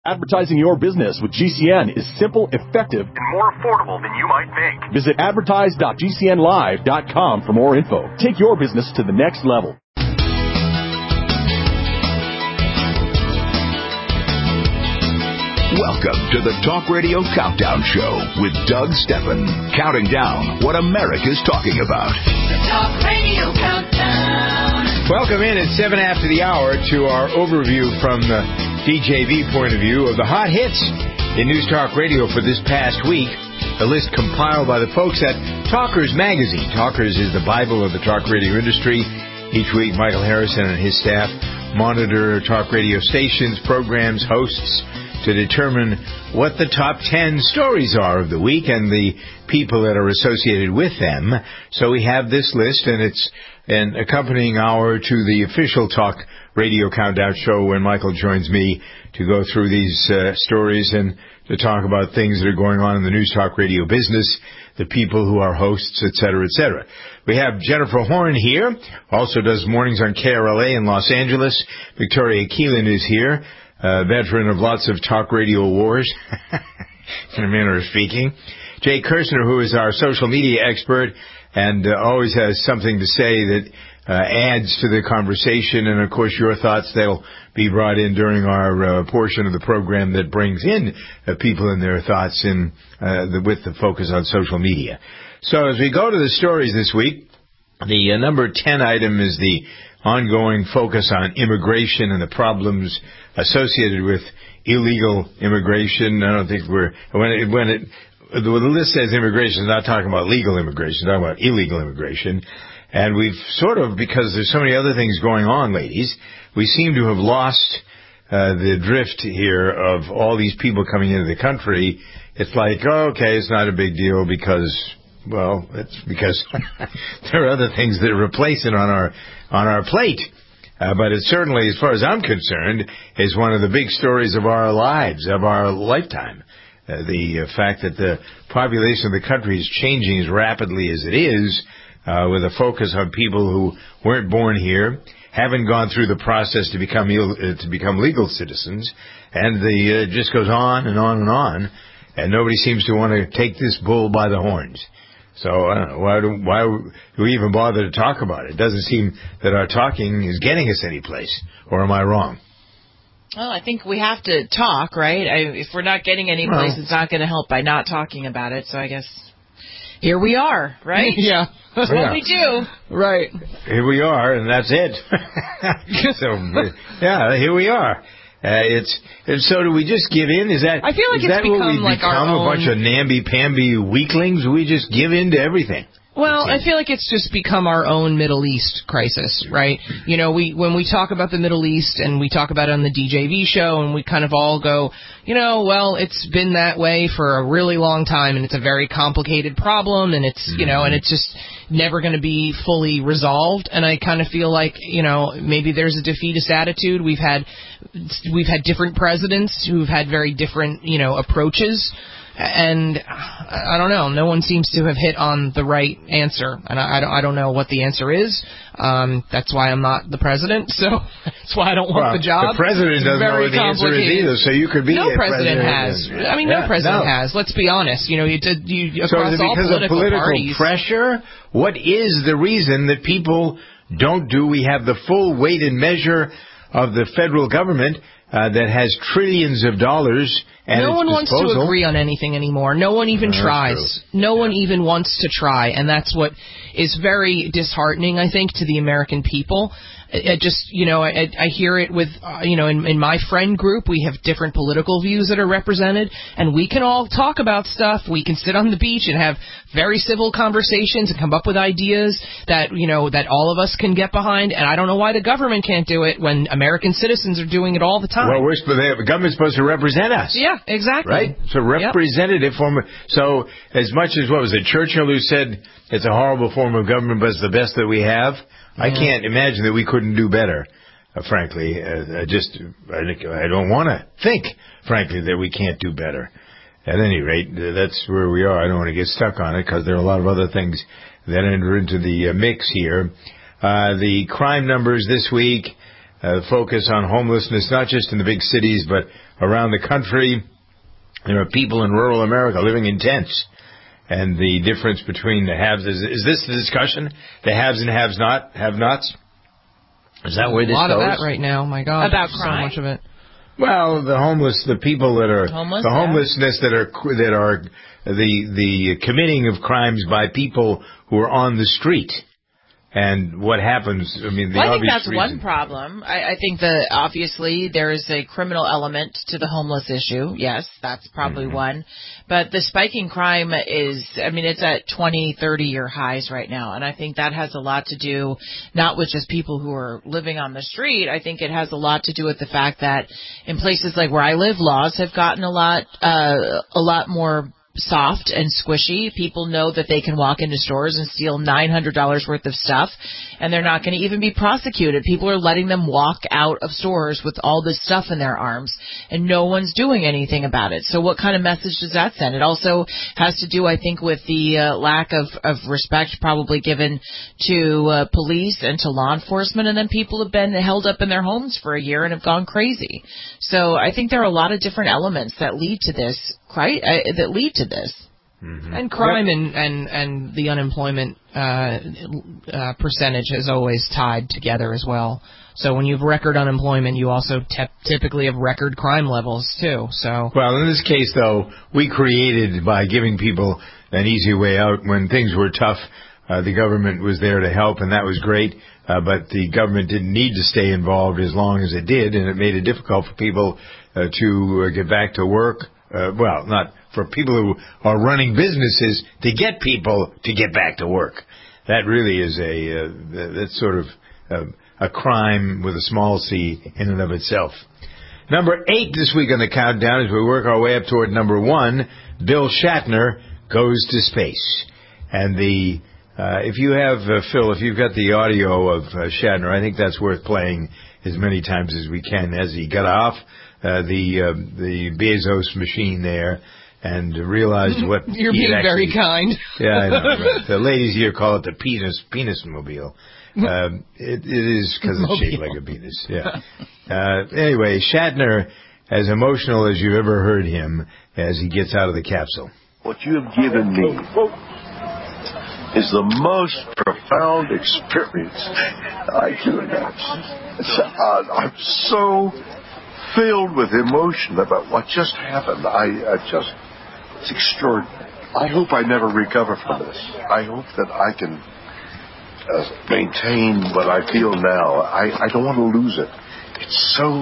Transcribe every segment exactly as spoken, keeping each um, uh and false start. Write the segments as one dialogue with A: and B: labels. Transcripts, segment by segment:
A: Advertising your business with G C N is simple, effective, and more affordable than you might think. Visit advertise dot g c n live dot com for more info. Take your business to the next level.
B: Welcome to the Talk Radio Countdown Show with Doug Steffen, counting down what America's talking about.
C: The Talk Radio Countdown.
D: Welcome in at seven after the hour to our overview from the D J V point of view of the hot hits in News Talk Radio for this past week. A list compiled by the folks at Talkers Magazine. Talkers is the Bible of the talk radio industry. Each week, Michael Harrison and his staff monitor talk radio stations, programs, hosts, to determine what the top ten stories are of the week and the people that are associated with them. So we have this list, and it's an accompanying hour to the official Talk Radio Countdown Show when Michael joins me to go through these uh, stories and to talk about things that are going on in the News Talk Radio business, the people who are hosts, et cetera, et cetera. We have Jennifer Horn here, also does mornings on K R L A in Los Angeles. Victoria Keelan is here. Uh, veteran of lots of talk radio wars, in a manner of speaking. Jay Kirshner, who is our social media expert and uh, always has something to say that uh, adds to the conversation. And, of course, your thoughts, they'll be brought in during our uh, portion of the program that brings in uh, people and their thoughts in uh, the, with the focus on social media. So as we go to the stories this week, the uh, number ten item is the ongoing focus on immigration and the problems associated with illegal immigration. I don't think we're when it, when it the list says immigration, it's not talking about legal immigration, it's talking about illegal immigration. And we've sort of, because there's so many other things going on, ladies, we seem to have lost uh, the drift here of all these people coming into the country. It's like, oh, okay, it's not a big deal because, well, it's because there are other things that replace it on our on our plate. Uh, but it certainly, as far as I'm concerned, is one of the big stories of our lives, of our lifetime. Uh, the uh, fact that the population of the country is changing as rapidly as it is, uh, with a focus on people who weren't born here, haven't gone through the process to become Ill, uh, to become legal citizens, and the uh, just goes on and on and on, and nobody seems to want to take this bull by the horns. So I don't know, why do, why do we even bother to talk about it? It doesn't seem that our talking is getting us any place, or am I wrong?
E: Well, I think we have to talk, right? I, if we're not getting any place, well, it's not going to help by not talking about it. So I guess here we are, right?
F: Yeah.
E: That's
D: yeah.
E: what we do.
F: Right.
D: Here we are, and that's it. So, yeah, here we are. Uh, it's and so do we just give in? Is that
E: I feel like
D: is
E: it's
D: that what we
E: become like
D: become
E: our
D: a
E: own...
D: bunch of namby-pamby weaklings? We just give in to everything.
E: Well, I feel like it's just become our own Middle East crisis, right? You know, we when we talk about the Middle East and we talk about it on the D J V show, and we kind of all go, you know, well, it's been that way for a really long time, and it's a very complicated problem, and it's, you know, and it's just never going to be fully resolved. And I kind of feel like, you know, maybe there's a defeatist attitude. We've had we've had different presidents who've had very different, you know, approaches. And I don't know. No one seems to have hit on the right answer, and I, I, don't, I don't know what the answer is. Um, that's why I'm not the president, so that's why I don't want
D: well,
E: the job.
D: The president doesn't know what the answer is either, so you could be
E: no
D: a
E: president,
D: president
E: has. I mean,
D: yeah,
E: no president
D: no.
E: has. Let's be honest. You know, you did you across
D: so is it
E: all
D: because
E: political,
D: of political
E: parties.
D: pressure? What is the reason that people don't do? We have the full weight and measure of the federal government uh, that has trillions of dollars. At
E: no one
D: disposal.
E: wants to agree on anything anymore. No one even
D: no,
E: tries. No
D: yeah.
E: one even wants to try, and that's what is very disheartening, I think, to the American people. I, I just, you know, I, I hear it with, uh, you know, in, in my friend group, we have different political views that are represented, and we can all talk about stuff. We can sit on the beach and have very civil conversations and come up with ideas that, you know, that all of us can get behind, and I don't know why the government can't do it when American citizens are doing it all the time.
D: Well, we're, the government's supposed to represent us.
E: Yeah, exactly.
D: Right? So representative yep. form. Of, so as much as, what was it, Churchill who said it's a horrible form of government, but it's the best that we have? Yeah. I can't imagine that we couldn't do better, uh, frankly. Uh, I just, I, I don't want to think, frankly, that we can't do better. At any rate, that's where we are. I don't want to get stuck on it because there are a lot of other things that enter into the uh, mix here. Uh, the crime numbers this week, uh, focus on homelessness, not just in the big cities, but around the country. There are people in rural America living in tents. And the difference between the haves, is, is this the discussion? The haves and haves not, have-nots? Is that where this goes?
E: A lot of that right now, my God.
F: About
E: so
F: crime?
E: much of it.
D: Well, the homeless, the people that are,
F: Homeless,
D: the
F: yeah.
D: homelessness that are, that are the, the committing of crimes by people who are on the street. And what happens, I mean, the
F: well, I think
D: obvious
F: that's
D: reason.
F: one problem. I, I think that obviously there is a criminal element to the homeless issue. Yes, that's probably
D: Mm-hmm.
F: one. But the spiking crime is, I mean, it's at twenty, thirty year highs right now. And I think that has a lot to do not with just people who are living on the street. I think it has a lot to do with the fact that in places like where I live, laws have gotten a lot, uh, a lot more soft and squishy. People know that they can walk into stores and steal nine hundred dollars worth of stuff, and they're not going to even be prosecuted. People are letting them walk out of stores with all this stuff in their arms, and no one's doing anything about it. So what kind of message does that send? It also has to do, I think, with the uh, lack of, of respect probably given to uh, police and to law enforcement, and then people have been held up in their homes for a year and have gone crazy. So I think there are a lot of different elements that lead to this, right? Uh, that lead to this.
D: Mm-hmm.
E: And crime and, and, and the unemployment uh, uh, percentage is always tied together as well. So when you have record unemployment, you also te- typically have record crime levels too. So
D: Well, in this case, though, we created by giving people an easy way out when things were tough. Uh, the government was there to help, and that was great. Uh, but the government didn't need to stay involved as long as it did, and it made it difficult for people uh, to uh, get back to work. Uh, well, not for people who are running businesses to get people to get back to work. That really is a uh, that's sort of uh, a crime with a small c in and of itself. Number eight this week on the countdown as we work our way up toward number one, Bill Shatner goes to space. And the uh, if you have, uh, Phil, if you've got the audio of uh, Shatner, I think that's worth playing as many times as we can as he got off uh, the uh, the Bezos machine there and realized what
E: you're
D: he
E: being
D: actually,
E: very kind.
D: Yeah, I know. Right. The ladies here call it the penis penis mobile. Um, it, it is because it's shaped like a penis. Yeah. Uh, anyway, Shatner, as emotional as you've ever heard him, as he gets out of the capsule.
G: What you have given me is the most profound experience I can imagine. It's, uh, I'm so filled with emotion about what just happened. I, I just, it's extraordinary. I hope I never recover from this. I hope that I can uh, maintain what I feel now. I, I don't want to lose it. It's so,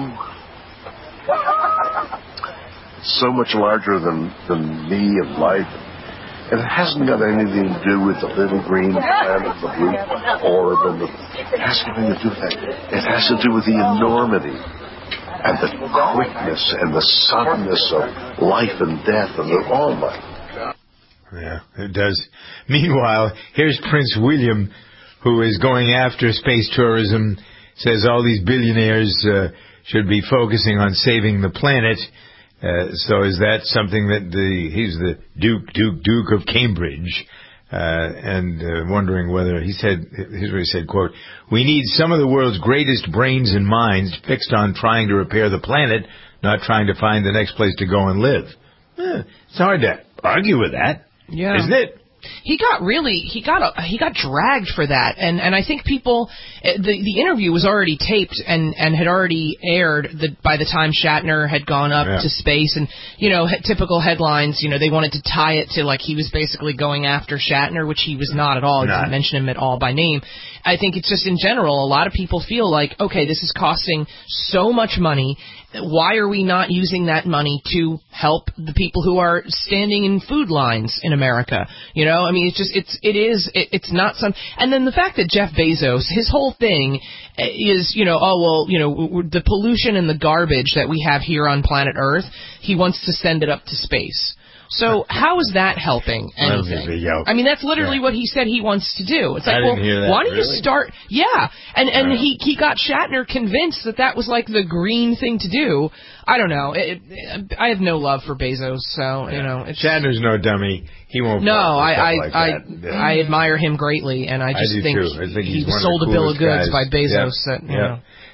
G: so much larger than, than me and life. And it hasn't got anything to do with the little green planet, the blue orb, and the, it has nothing to do with that. It has to do with the enormity and the quickness and the suddenness of life and death and the, oh my God.
D: Yeah, it does. Meanwhile, here's Prince William, who is going after space tourism, says all these billionaires uh, should be focusing on saving the planet. Uh, so is that something that the he's the Duke Duke Duke of Cambridge, uh, and uh, wondering whether he said here's what he said, quote, "We need some of the world's greatest brains and minds fixed on trying to repair the planet, not trying to find the next place to go and live." Eh, it's hard to argue with that,
E: yeah.
D: isn't it?
E: He got really he got a, he got dragged for that, and and I think people the the interview was already taped and and had already aired the, by the time Shatner had gone up
D: yeah.
E: to space, and you know typical headlines, you know they wanted to tie it to like he was basically going after Shatner, which he was not at all. He
D: Not.
E: didn't mention him at all by name. I think it's just in general a lot of people feel like, okay, this is costing so much money. Why are we not using that money to help the people who are standing in food lines in America? You know, I mean, it's just, it's, it is, it, it's not some, and then the fact that Jeff Bezos, his whole thing is, you know, oh, well, you know, the pollution and the garbage that we have here on planet Earth, he wants to send it up to space. So how is that helping anything? I mean, that's literally yeah. what he said he wants to do. It's like,
D: I
E: well,
D: didn't hear that.
E: why don't
D: really?
E: you start? Yeah, and and
D: no.
E: he he got Shatner convinced that that was like the green thing to do. I don't know. It, it, I have no love for Bezos, so
D: yeah.
E: you know. It's,
D: Shatner's no dummy. He won't.
E: No, I I
D: like
E: I,
D: yeah.
E: I admire him greatly, and I just
D: I do
E: think,
D: too. I think
E: he
D: he's one
E: sold
D: of the
E: a bill of
D: coolest
E: goods
D: guys.
E: by Bezos.
D: Yeah.
E: That, you
D: yeah.
E: know.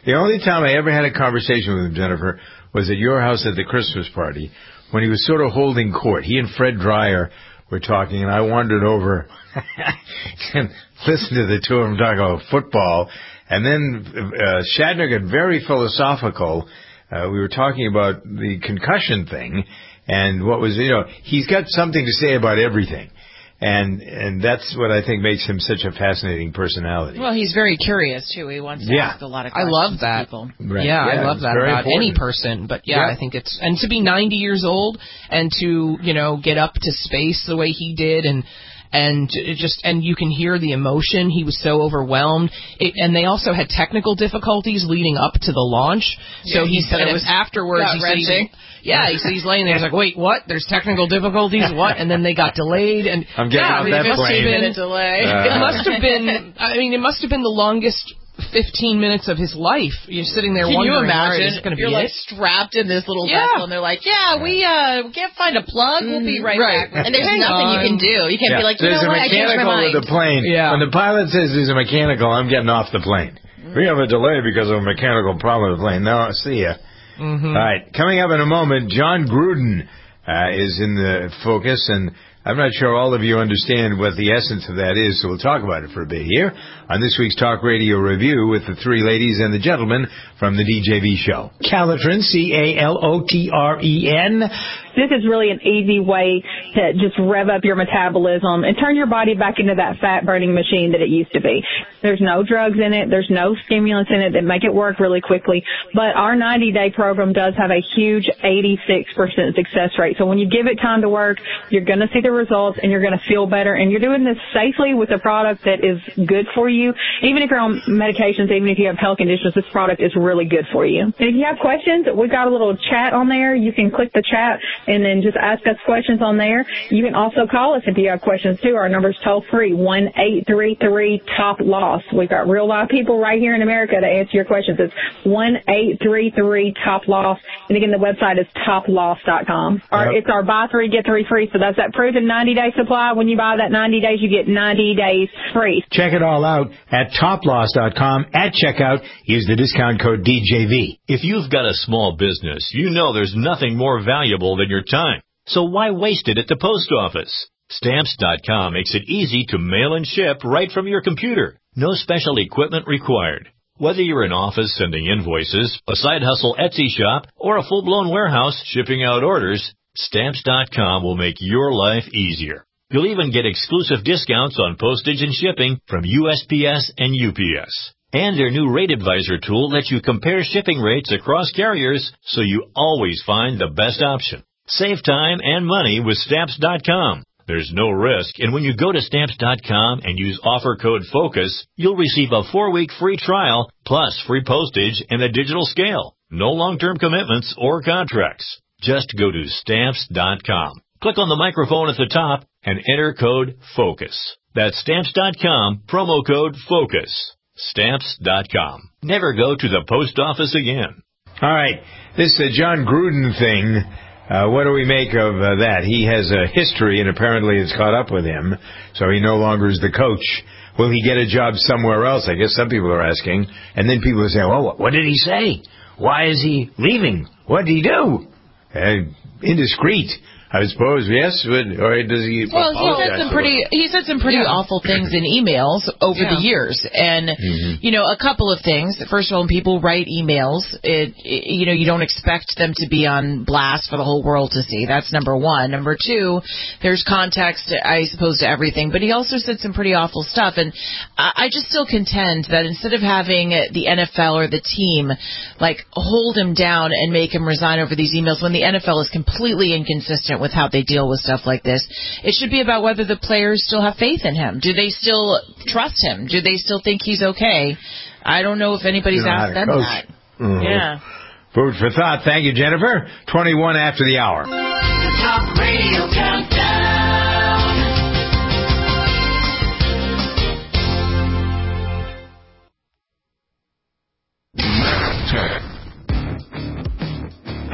D: The only time I ever had a conversation with him, Jennifer, was at your house at the Christmas party when he was sort of holding court. He and Fred Dreyer were talking, and I wandered over and listened to the two of them talk about football. And then uh, Shatner got very philosophical. Uh, we were talking about the concussion thing and what was, you know, he's got something to say about everything. And and that's what I think makes him such a fascinating personality.
F: Well, he's very curious, too. He wants to
D: yeah.
F: ask a lot of
E: I
F: questions
E: love that.
F: to people.
E: Right. Yeah,
D: yeah,
E: I love that about important. any person. But, yeah,
D: yeah,
E: I think it's... And to be ninety years old and to, you know, get up to space the way he did and... And it just and you can hear the emotion. He was so overwhelmed, it, and they also had technical difficulties leading up to the launch. So
F: yeah,
E: he said it
F: was
E: afterwards. He said he's, yeah, he said he's laying there. He's like, "Wait, what? There's technical difficulties? What?" And then they got delayed. And
D: I'm getting
E: yeah,
D: on
E: I mean,
D: that
E: it must
D: plane.
E: have been,
F: delay.
D: Uh,
E: it must have been. I mean, it must have been the longest fifteen minutes of his life. You're sitting there
F: Can
E: wondering,
F: you imagine?
E: Right, is it going to be
F: You're
E: it?
F: like strapped in this little
E: Yeah.
F: vessel, and they're like, "Yeah, we uh can't find a plug. We'll be right,
E: right.
F: back."
H: And there's
E: Hang
H: nothing
E: on.
H: you can do. You can't
D: Yeah.
H: be like, you
D: there's
H: know
D: a
H: what, I changed my
D: mechanical
H: mind.
D: with the plane.
E: Yeah.
D: When the pilot says there's a mechanical, I'm getting off the plane. Mm-hmm. We have a delay because of a mechanical problem with the plane. No, see ya.
E: Mm-hmm.
D: All right, coming up in a moment, John Gruden uh, is in the focus, and I'm not sure all of you understand what the essence of that is, so we'll talk about it for a bit here on this week's Talk Radio Review with the three ladies and the gentleman from the D J V show. Calotren, C A L O T R E N.
I: This is really an easy way to just rev up your metabolism and turn your body back into that fat-burning machine that it used to be. There's no drugs in it. There's no stimulants in it that make it work really quickly. But our ninety-day program does have a huge eighty-six percent success rate. So when you give it time to work, you're going to see the results and you're going to feel better. And you're doing this safely with a product that is good for you. Even if you're on medications, even if you have health conditions, this product is really good for you. And if you have questions, we've got a little chat on there. You can click the chat and then just ask us questions on there. You can also call us if you have questions, too. Our number's toll-free, one eight three three top loss. We've got real live people right here in America to answer your questions. It's one eight three three top loss. And, again, the website is top loss dot com. Our,
D: Yep.
I: It's our buy three, get three free. So that's that proven ninety-day supply. When you buy that ninety days, you get ninety days free.
D: Check it all out at top loss dot com. At checkout, use the discount code D J V.
J: If you've got a small business, you know there's nothing more valuable than your time. So why waste it at the post office? Stamps dot com makes it easy to mail and ship right from your computer. No special equipment required. Whether you're an office sending invoices, a side hustle Etsy shop, or a full-blown warehouse shipping out orders, Stamps dot com will make your life easier. You'll even get exclusive discounts on postage and shipping from U S P S and U P S. And their new Rate Advisor tool lets you compare shipping rates across carriers so you always find the best option. Save time and money with Stamps dot com. There's no risk, and when you go to Stamps dot com and use offer code FOCUS, you'll receive a four-week free trial plus free postage and a digital scale. No long-term commitments or contracts. Just go to Stamps dot com. Click on the microphone at the top and enter code FOCUS. That's Stamps dot com, promo code FOCUS. Stamps dot com. Never go to the post office again.
D: All right, this uh, John Gruden thing, uh, what do we make of uh, that? He has a history, and apparently it's caught up with him, so he no longer is the coach. Will he get a job somewhere else? I guess some people are asking. And then people are saying, oh, what did he say? Why is he leaving? What did he do? Uh, indiscreet. I suppose, yes, but, or does he?
F: Well, he said some pretty. He said some pretty
E: Yeah.
F: awful things in emails over
E: Yeah.
F: the years, and
D: Mm-hmm.
F: you know, a couple of things. First of all, when people write emails, it, it you know, you don't expect them to be on blast for the whole world to see. That's number one. Number two, there's context, I suppose, to everything. But he also said some pretty awful stuff, and I, I just still contend that instead of having the N F L or the team like hold him down and make him resign over these emails, when the N F L is completely inconsistent with how they deal with stuff like this, it should be about whether the players still have faith in him. Do they still trust him? Do they still think he's okay? I don't know if anybody's
D: You know how
F: asked
D: to
F: them
D: coach.
F: that.
D: Mhm.
F: Yeah.
D: Food for thought. Thank you, Jennifer. twenty-one after the hour.
C: Talk Radio Countdown.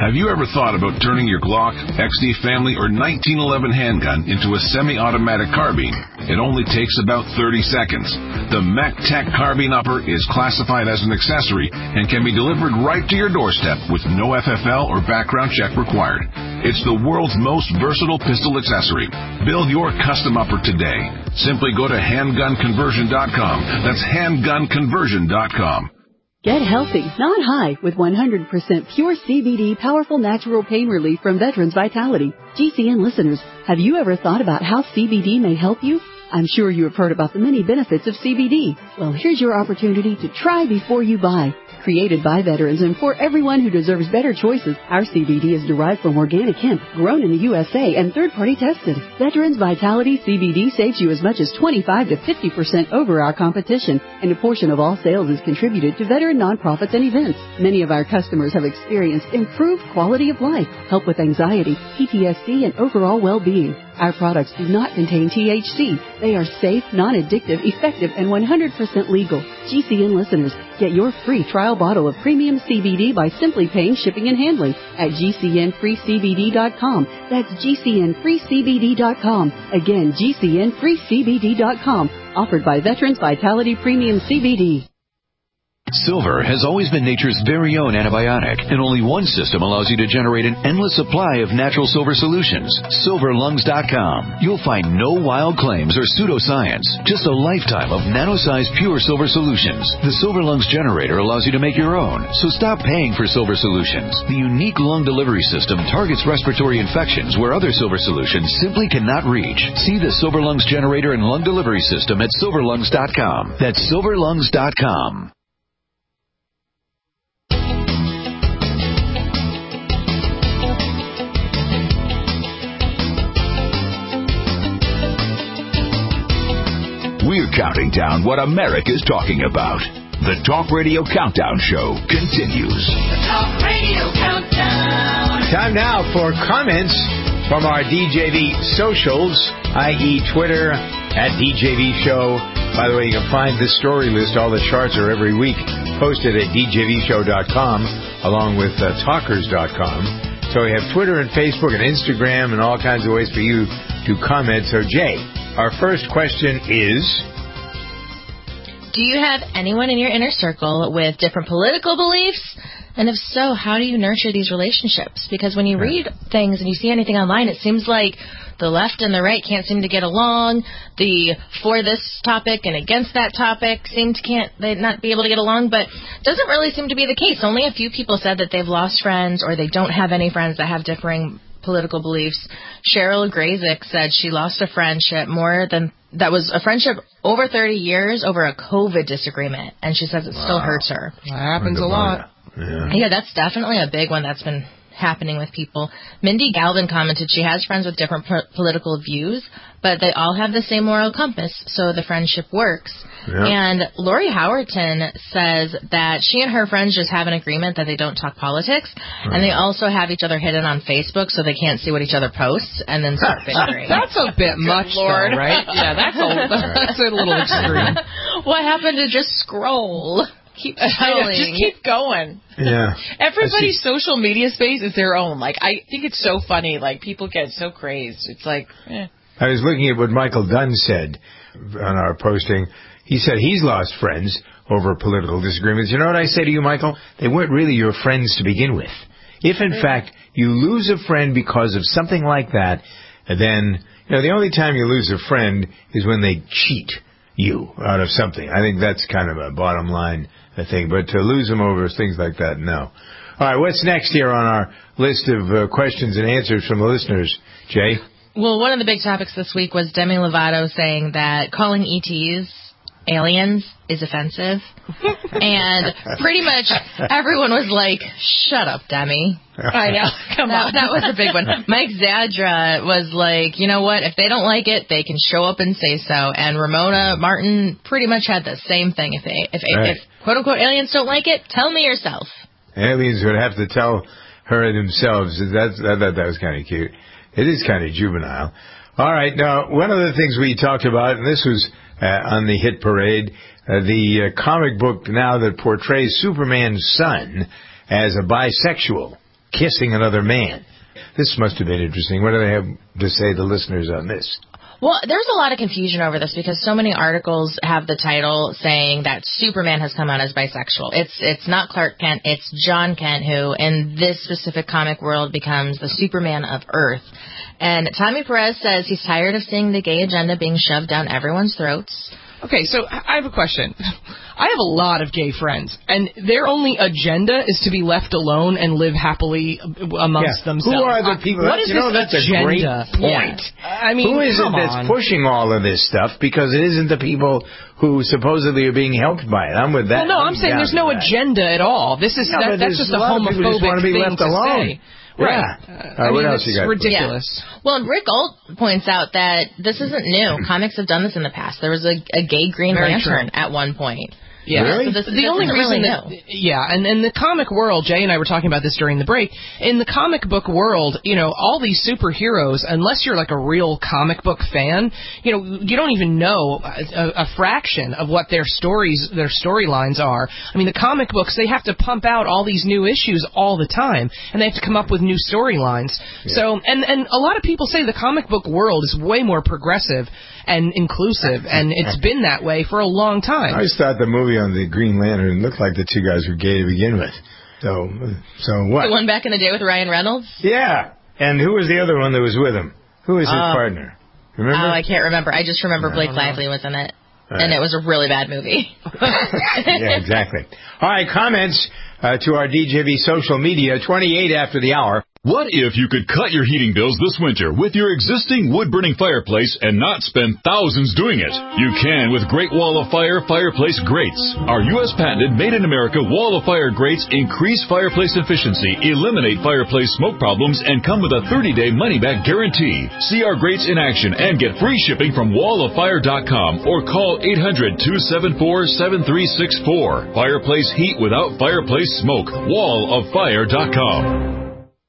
H: Have you ever thought about turning your Glock, X D Family, or nineteen eleven handgun into a semi-automatic carbine? It only takes about thirty seconds. The MacTech Carbine Upper is classified as an accessory and can be delivered right to your doorstep with no F F L or background check required. It's the world's most versatile pistol accessory. Build your custom upper today. Simply go to handgun conversion dot com. That's handgun conversion dot com.
K: Get healthy, not high, with one hundred percent pure C B D powerful natural pain relief from Veterans Vitality. G C N listeners, have you ever thought about how C B D may help you? I'm sure you have heard about the many benefits of C B D. Well, here's your opportunity to try before you buy. Created by veterans and for everyone who deserves better choices, our C B D is derived from organic hemp, grown in the U S A and third-party tested. Veterans Vitality C B D saves you as much as twenty-five to fifty percent over our competition, and a portion of all sales is contributed to veteran nonprofits and events. Many of our customers have experienced improved quality of life, help with anxiety, P T S D, and overall well-being. Our products do not contain T H C. They are safe, non-addictive, effective, and one hundred percent legal. G C N listeners, get your free trial bottle of premium C B D by simply paying shipping and handling at G C N free C B D dot com. That's G C N free C B D dot com. Again, G C N free C B D dot com. Offered by Veterans Vitality Premium C B D.
L: Silver has always been nature's very own antibiotic, and only one system allows you to generate an endless supply of natural silver solutions. silver lungs dot com. You'll find no wild claims or pseudoscience, just a lifetime of nano-sized pure silver solutions. The Silver Lungs generator allows you to make your own, so stop paying for silver solutions. The unique lung delivery system targets respiratory infections where other silver solutions simply cannot reach. See the Silver Lungs generator and lung delivery system at silver lungs dot com. That's silver lungs dot com.
B: We're counting down what America's talking about. The Talk Radio Countdown Show continues.
C: The Talk Radio Countdown.
D: Time now for comments from our D J V socials, that is. Twitter, at D J V Show. By the way, you can find this story list. All the charts are every week posted at D J V show dot com along with uh, talkers dot com. So we have Twitter and Facebook and Instagram and all kinds of ways for you to comment. So, Jay, our first question is...
M: Do you have anyone in your inner circle with different political beliefs? And if so, how do you nurture these relationships? Because when you read things and you see anything online, it seems like the left and the right can't seem to get along. The for this topic and against that topic seem to can't they not be able to get along, but it doesn't really seem to be the case. Only a few people said that they've lost friends or they don't have any friends that have differing political beliefs. Cheryl Grazik said she lost a friendship more than that was a friendship over thirty years over a COVID disagreement, and she says it wow. still hurts her.
E: That happens a lot.
M: Yeah. yeah, that's definitely a big one that's been happening with people. Mindy Galvin commented she has friends with different po- political views, but they all have the same moral compass, so the friendship works. Yep. And Lori Howerton says that she and her friends just have an agreement that they don't talk politics, right. and they also have each other hidden on Facebook so they can't see what each other posts, and then start bickering.
E: That's a bit much, Lord. Though, right? Yeah, that's a, that's a little extreme.
M: What happened to just scroll? Keep scrolling.
F: Just keep going.
D: Yeah.
F: Everybody's social media space is their own. Like, I think it's so funny. Like, people get so crazed. It's like, eh.
D: I was looking at what Michael Dunn said on our posting. He said he's lost friends over political disagreements. You know what I say to you, Michael? They weren't really your friends to begin with. If, in fact, you lose a friend because of something like that, then, you know, the only time you lose a friend is when they cheat you out of something. I think that's kind of a bottom line thing. But to lose them over things like that, no. All right, what's next here on our list of uh, questions and answers from the listeners, Jay?
M: Well, one of the big topics this week was Demi Lovato saying that calling E Ts aliens is offensive. And pretty much everyone was like, shut up, Demi.
F: I know. Come
M: that,
F: on.
M: That was a big one. Mike Zadra was like, you know what? If they don't like it, they can show up and say so. And Ramona Martin pretty much had the same thing. If they, if, right. if quote-unquote aliens don't like it, tell me yourself.
D: Aliens would have to tell her themselves. That's, I thought that was kind of cute. It is kind of juvenile. All right. Now, one of the things we talked about, and this was uh, on the hit parade, uh, the uh, comic book now that portrays Superman's son as a bisexual. kissing another man. This must have been interesting. What do they have to say, the listeners, on this?
M: Well, there's a lot of confusion over this because so many articles have the title saying that Superman has come out as bisexual. It's it's not Clark Kent, it's John Kent who, in this specific comic world, becomes the Superman of Earth. And Tommy Perez says he's tired of seeing the gay agenda being shoved down everyone's throats.
E: Okay, so I have a question. I have a lot of gay friends, and their only agenda is to be left alone and live happily amongst
D: yeah.
E: themselves.
D: Who are the people?
E: What is
D: you know,
E: this
D: that's
E: agenda?
D: a great point.
E: Yeah. I mean,
D: who is it
E: come
D: that's
E: on.
D: pushing all of this stuff? Because it isn't the people who supposedly are being helped by it. I'm with that.
E: Well, no, I'm saying there's no
D: that.
E: agenda at all. This is
D: no,
E: that, that's just a homophobic
D: just want to be
E: thing
D: left
E: to
D: alone.
E: say. Right.
D: Yeah.
E: Uh,
D: uh,
E: I
D: what
E: mean,
D: else you got?
E: ridiculous.
M: Yeah. Well, Rick Alt points out that this isn't new. Comics have done this in the past. There was a, a gay Green
E: Very
M: Lantern
E: true.
M: at one point.
E: Yeah,
M: really? So this,
E: the
M: this
E: only reason
M: really
E: that,
M: new.
E: yeah, and in the comic world, Jay and I were talking about this during the break. In the comic book world, you know, all these superheroes, unless you're like a real comic book fan, you know, you don't even know a, a fraction of what their stories, their storylines are. I mean, the comic books, they have to pump out all these new issues all the time, and they have to come up with new storylines. Yeah. So, and and a lot of people say the comic book world is way more progressive and inclusive, and it's been that way for a long time.
D: I just thought the movie on the Green Lantern looked like the two guys were gay to begin with. So, so what?
M: The one back in the day with Ryan Reynolds?
D: Yeah. And who was the other one that was with him? Who was his
M: uh,
D: partner? Remember?
M: Oh, I can't remember. I just remember
D: no,
M: Blake Lively was in it.
D: Right.
M: And it was a really bad movie.
D: Yeah, exactly. All right, comments uh, to our D J V social media, twenty-eight after the hour.
A: What if you could cut your heating bills this winter with your existing wood-burning fireplace and not spend thousands doing it? You can with Great Wall of Fire fireplace grates. Our U S patented made-in-America Wall of Fire grates increase fireplace efficiency, eliminate fireplace smoke problems, and come with a thirty-day money-back guarantee. See our grates in action and get free shipping from wall of fire dot com or call eight hundred, two seven four, seven three six four. Fireplace heat without fireplace smoke. wall of fire dot com.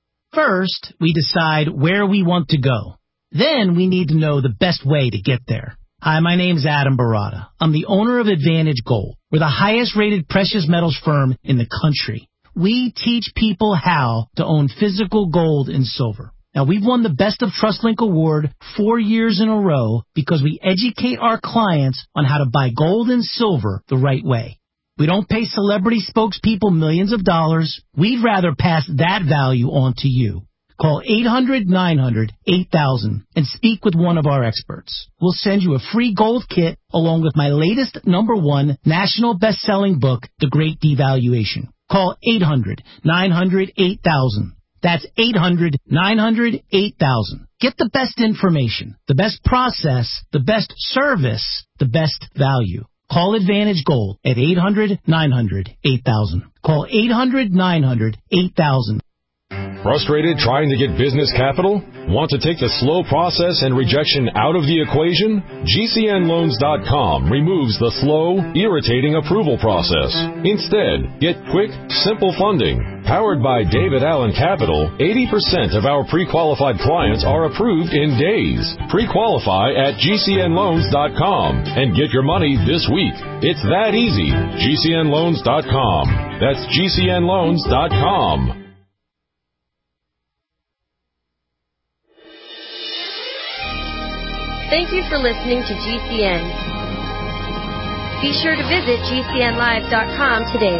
N: First, we decide where we want to go. Then we need to know the best way to get there. Hi, my name's Adam Barada. I'm the owner of Advantage Gold. We're the highest rated precious metals firm in the country. We teach people how to own physical gold and silver. Now, we've won the Best of TrustLink Award four years in a row because we educate our clients on how to buy gold and silver the right way. We don't pay celebrity spokespeople millions of dollars. We'd rather pass that value on to you. Call eight hundred, nine hundred, eight thousand and speak with one of our experts. We'll send you a free gold kit along with my latest number one national best-selling book, The Great Devaluation. Call eight hundred, nine hundred, eight thousand. That's eight hundred, nine hundred, eight thousand. Get the best information, the best process, the best service, the best value. Call Advantage Gold at eight hundred, nine hundred, eight thousand. Call eight hundred, nine hundred, eight thousand.
O: Frustrated trying to get business capital? Want to take the slow process and rejection out of the equation? G C N loans dot com removes the slow, irritating approval process. Instead, get quick, simple funding. Powered by David Allen Capital, eighty percent of our pre-qualified clients are approved in days. Pre-qualify at G C N loans dot com and get your money this week. It's that easy. G C N loans dot com. That's G C N loans dot com.
P: Thank you for listening to G C N. Be sure to visit G C N live dot com today.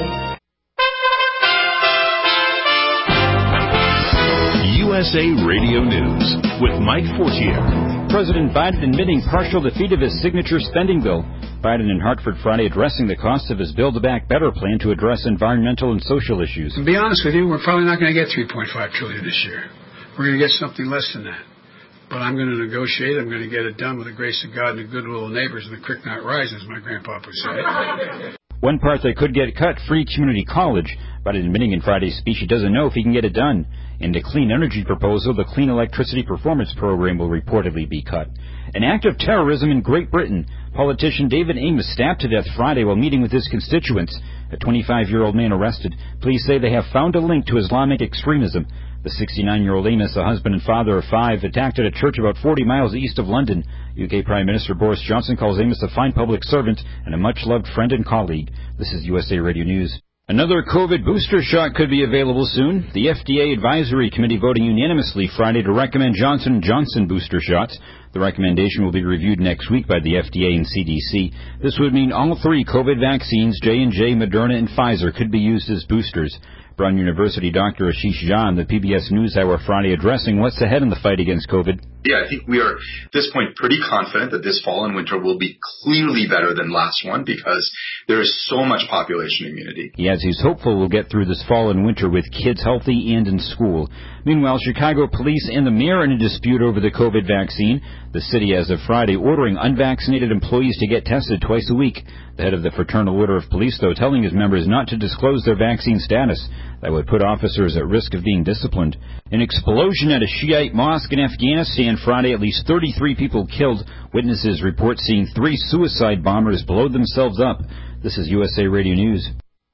Q: U S A Radio News with Mike Fortier.
R: President Biden admitting partial defeat of his signature spending bill. Biden in Hartford Friday addressing the cost of his Build Back Better plan to address environmental and social issues.
S: To be honest with you, we're probably not going to get three point five trillion dollars this year. We're going to get something less than that. But I'm going to negotiate. I'm going to get it done with the grace of God and the goodwill of neighbors, and the creek not rise, as my grandpa would say.
R: One part that could get cut, free community college. Biden admitting in Friday's speech he doesn't know if he can get it done. In the clean energy proposal, the Clean Electricity Performance Program will reportedly be cut. An act of terrorism in Great Britain. Politician David Amos stabbed to death Friday while meeting with his constituents. A twenty-five-year-old man arrested. Police say they have found a link to Islamic extremism. The sixty-nine-year-old Amos, a husband and father of five, attacked at a church about forty miles east of London. U K Prime Minister Boris Johnson calls Amos a fine public servant and a much-loved friend and colleague. This is U S A Radio News. Another COVID booster shot could be available soon. The F D A Advisory Committee voting unanimously Friday to recommend Johnson and Johnson booster shots. The recommendation will be reviewed next week by the F D A and C D C. This would mean all three COVID vaccines, J and J, Moderna, and Pfizer, could be used as boosters. Brown University Doctor Ashish Jha, the P B S NewsHour Friday, addressing what's ahead in the fight against COVID.
T: Yeah, I think we are, at this point, pretty confident that this fall and winter will be clearly better than last one because there is so much population immunity.
R: He adds he's hopeful we'll get through this fall and winter with kids healthy and in school. Meanwhile, Chicago police and the mayor are in a dispute over the COVID vaccine. The city, as of Friday, ordering unvaccinated employees to get tested twice a week. The head of the Fraternal Order of Police, though, telling his members not to disclose their vaccine status. That would put officers at risk of being disciplined. An explosion at a Shiite mosque in Afghanistan Friday, at least thirty-three people killed. Witnesses report seeing three suicide bombers blow themselves up. This is U S A Radio News.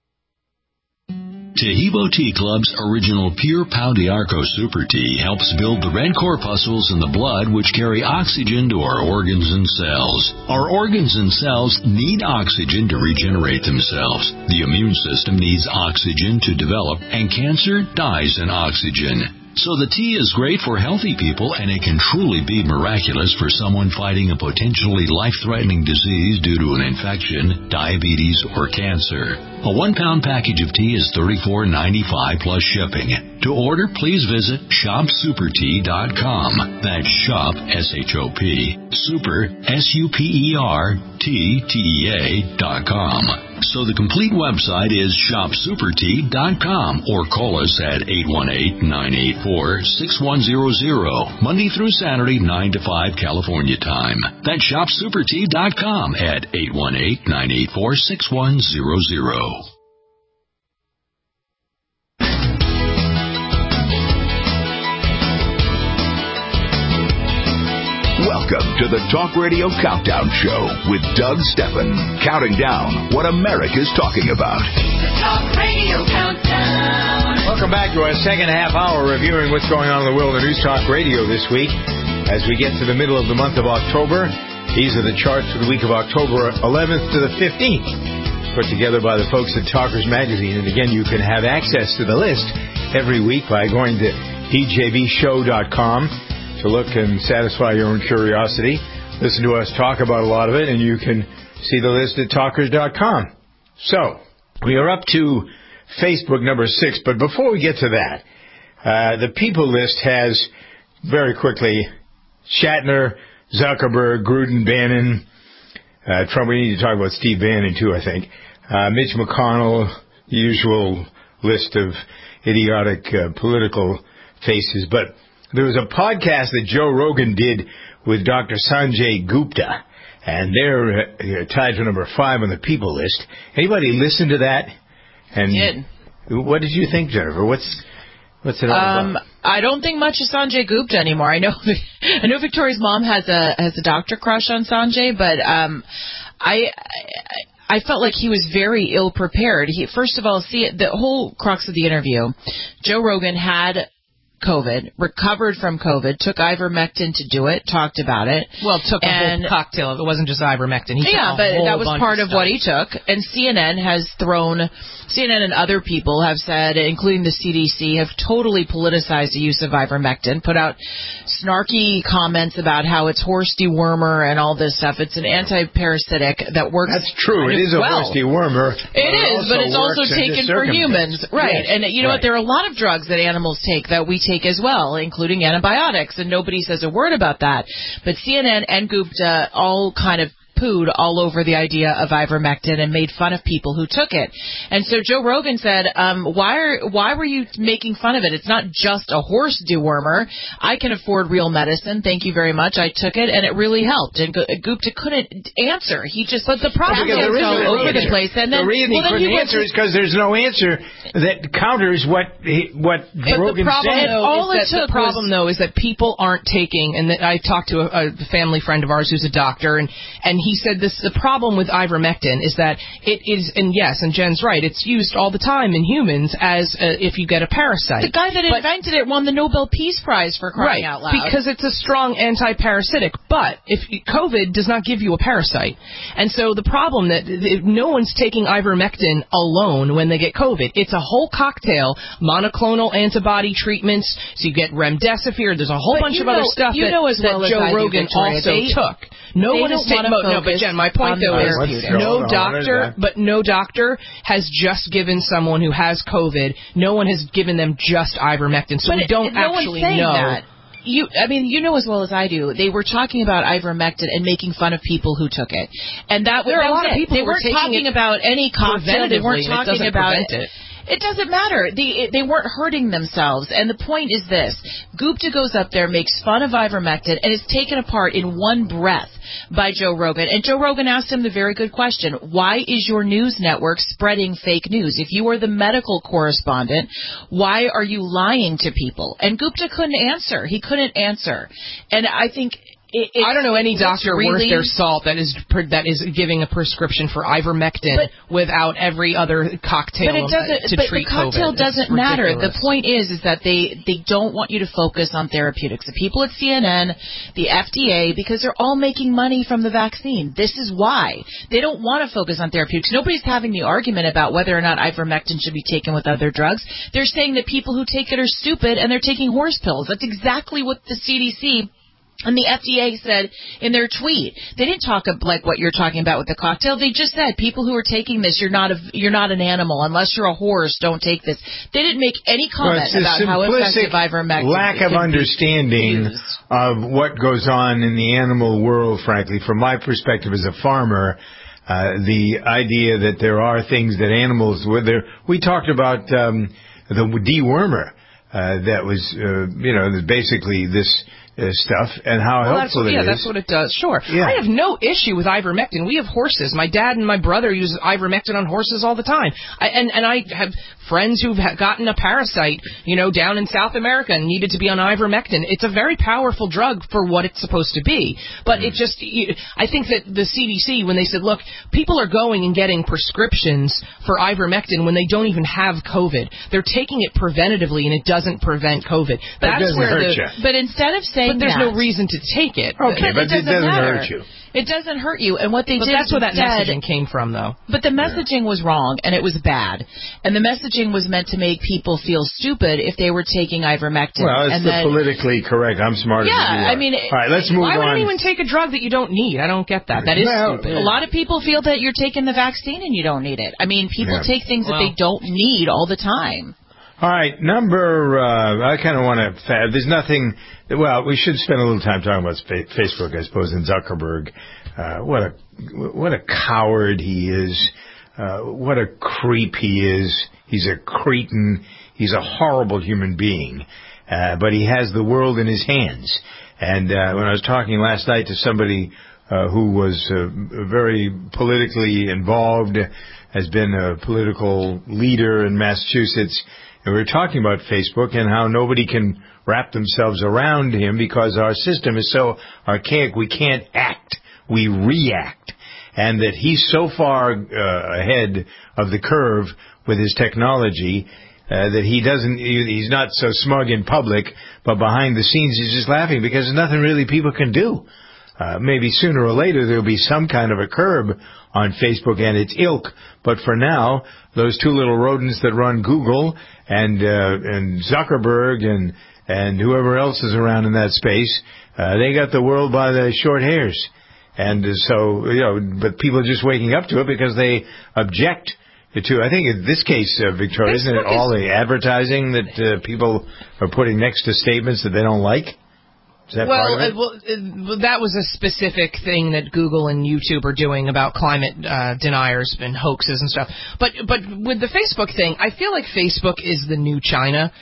U: Tahibo Tea Club's original Pure Pau d'Arco Super Tea helps build the red corpuscles in the blood which carry oxygen to our organs and cells. Our organs and cells need oxygen to regenerate themselves. The immune system needs oxygen to develop, and cancer dies in oxygen. So the tea is great for healthy people, and it can truly be miraculous for someone fighting a potentially life-threatening disease due to an infection, diabetes, or cancer. A one-pound package of tea is thirty-four ninety-five plus shipping. To order, please visit shop super tea dot com. That's shop, S H O P, super, S U P E R, T, T E A dot com. So the complete website is shop super tea dot com, or call us at eight one eight, nine eight four, six one zero zero, Monday through Saturday, nine to five California time. That's shop super tea dot com at eight one eight, nine eight four, six one zero zero.
B: Welcome to the Talk Radio Countdown Show with Doug Steffen, counting down what America's talking about.
C: The Talk Radio Countdown.
D: Welcome back to our second half hour reviewing what's going on in the world of News Talk Radio this week. As we get to the middle of the month of October, these are the charts for the week of October eleventh to the fifteenth, put together by the folks at Talkers Magazine. And again, you can have access to the list every week by going to D J V show dot com. to look and satisfy your own curiosity. Listen to us talk about a lot of it, and you can see the list at talkers dot com. So, we are up to Facebook number six, but before we get to that, uh, the people list has, very quickly, Shatner, Zuckerberg, Gruden, Bannon, uh, Trump. We need to talk about Steve Bannon, too, I think. Uh, Mitch McConnell, the usual list of idiotic uh, political faces, but there was a podcast that Joe Rogan did with Doctor Sanjay Gupta, and they're uh, tied to number five on the people list. Anybody listen to that? And
F: did.
D: What did you think, Jennifer? What's what's it all
F: um,
D: about?
F: I don't think much of Sanjay Gupta anymore. I know I know Victoria's mom has a has a doctor crush on Sanjay, but um, I. I I felt like he was very ill prepared. He, first of all, see the whole crux of the interview. Joe Rogan had COVID, recovered from COVID, took ivermectin to do it, talked about it.
E: Well, took
F: and,
E: a whole cocktail. It wasn't just ivermectin. He
F: yeah,
E: took a
F: but
E: whole
F: that was
E: bunch
F: part
E: of,
F: of what he took. And C N N has thrown, C N N and other people have said, including the C D C, have totally politicized the use of ivermectin, put out snarky comments about how it's horse dewormer and all this stuff. It's an anti-parasitic that works.
D: That's true. It is a
F: well.
D: horse dewormer.
F: It is, but it's also taken for humans. Right.
D: Yes,
F: and you know
D: right.
F: what? There are a lot of drugs that animals take that we take as well, including antibiotics, and nobody says a word about that. But C N N and Gupta all kind of pooed all over the idea of ivermectin and made fun of people who took it. And so Joe Rogan said, um, why are why were you making fun of it? It's not just a horse dewormer. I can afford real medicine. Thank you very much. I took it, and it really helped. And Gupta couldn't answer. He just, but the problem
D: well,
F: was all over
D: answer.
F: the place. And then,
D: the reason
F: well,
D: he
F: then
D: couldn't
F: he
D: answer is because there's no answer that counters what he, what
E: but
D: Rogan
E: the problem,
D: said.
E: though,
F: all
E: is
F: it
E: that the
F: took
E: problem,
F: was,
E: though, is that people aren't taking, and that I talked to a, a family friend of ours who's a doctor, and, and he said this, the problem with ivermectin is that it is, and yes, and Jen's right, it's used all the time in humans as uh, if you get a parasite.
F: The guy that
E: but,
F: invented it won the Nobel Peace Prize for crying
E: right,
F: out loud.
E: Because it's a strong anti-parasitic, but if COVID does not give you a parasite. And so the problem that if no one's taking ivermectin alone when they get COVID. It's a whole cocktail, monoclonal antibody treatments, so you get remdesivir, there's a whole
F: but
E: bunch
F: you
E: of
F: know,
E: other stuff
F: you
E: that,
F: know as well
E: that
F: as
E: Joe
F: I do,
E: Rogan
F: Victoria,
E: also
F: they,
E: took. No
F: they
E: one is taking, no, but Jen, my point though is, no doctor, but no doctor has just given someone who has COVID, no one has given them just ivermectin, so
F: but
E: we don't
F: it, no
E: actually
F: one's saying
E: know.
F: That. You, I mean, you know as well as I do. They were talking about ivermectin and making fun of people who took it, and that,
E: there
F: that
E: are a
F: was
E: lot
F: it.
E: of people
F: they
E: who were
F: weren't
E: taking
F: talking
E: it
F: about any cocktail. They weren't talking
E: it
F: about
E: it.
F: it. It doesn't matter. They, they weren't hurting themselves. And the point is this. Gupta goes up there, makes fun of ivermectin, and is taken apart in one breath by Joe Rogan. And Joe Rogan asked him the very good question, why is your news network spreading fake news? If you are the medical correspondent, why are you lying to people? And Gupta couldn't answer. He couldn't answer. And I think... It,
E: I don't know any doctor
F: really,
E: worth their salt that is that is giving a prescription for ivermectin
F: but,
E: without every other cocktail
F: but it doesn't,
E: to
F: but
E: treat
F: the cocktail
E: COVID.
F: doesn't matter. The point is, is that they, they don't want you to focus on therapeutics. The people at C N N, the F D A, because they're all making money from the vaccine. This is why. They don't want to focus on therapeutics. Nobody's having the argument about whether or not ivermectin should be taken with other drugs. They're saying that people who take it are stupid and they're taking horse pills. That's exactly what the C D C and the F D A said in their tweet. They didn't talk like what you're talking about with the cocktail. They just said, people who are taking this, you're not a, you're not an animal. Unless you're a horse, don't take this. They didn't make any comment
D: well,
F: about how effective ivermectin
D: lack of understanding of what goes on in the animal world, frankly. From my perspective as a farmer, uh, the idea that there are things that animals, whether we talked about um, the dewormer, uh, that was, uh, you know, basically this Uh, stuff and how
E: well,
D: helpful
E: it
D: yeah,
E: is. Yeah, that's what it does. Sure.
D: Yeah.
E: I have no issue with ivermectin. We have horses. My dad and my brother use ivermectin on horses all the time. I, and, and I have friends who've gotten a parasite, you know, down in South America and needed to be on ivermectin. It's a very powerful drug for what it's supposed to be. But mm. it just, you, I think that the C D C, when they said, look, people are going and getting prescriptions for ivermectin when they don't even have COVID. They're taking it preventatively and it doesn't prevent COVID. That's
D: it doesn't
E: where
D: hurt
E: the,
D: you.
F: But instead of saying
E: But there's
F: that,
E: no reason to take it.
D: Okay, but, but it doesn't, it doesn't hurt you.
F: It doesn't hurt you. And what they
E: but
F: did
E: that's where that
F: instead,
E: messaging came from, though.
F: But the messaging yeah. was wrong, and it was bad. And the messaging was meant to make people feel stupid if they were taking ivermectin.
D: Well, it's
F: and
D: the
F: then,
D: politically correct. I'm smarter
F: yeah,
D: than you are.
F: I mean,
D: all right, let's move
E: why
D: on.
E: Why would anyone take a drug that you don't need? I don't get that. That is
D: well,
E: stupid.
F: A lot of people feel that you're taking the vaccine and you don't need it. I mean, people
D: yeah.
F: take things
E: well,
F: that they don't need all the time.
D: All right, number, uh, I kind of want to, there's nothing, well, we should spend a little time talking about Facebook, I suppose, and Zuckerberg. Uh, what a, what a coward he is. Uh, what a creep he is. He's a cretin. He's a horrible human being. Uh, but he has the world in his hands. And, uh, when I was talking last night to somebody, uh, who was, uh, very politically involved, has been a political leader in Massachusetts, and we were talking about Facebook and how nobody can wrap themselves around him because our system is so archaic. We can't act. We react. And that he's so far uh, ahead of the curve with his technology uh, that he doesn't, he's not so smug in public, but behind the scenes he's just laughing because there's nothing really people can do. Uh, maybe sooner or later there'll be some kind of a curb on Facebook and its ilk, but for now, those two little rodents that run Google and uh, and Zuckerberg and and whoever else is around in that space, uh, they got the world by the short hairs. And uh, so, you know, but people are just waking up to it because they object to, I think in this case, uh, Victoria, isn't it all the advertising that uh, people are putting next to statements that they don't like? Is that
E: well,
D: part of it?
E: Uh, well, uh, that was a specific thing that Google and YouTube are doing about climate uh, deniers and hoaxes and stuff. But but with the Facebook thing, I feel like Facebook is the new China.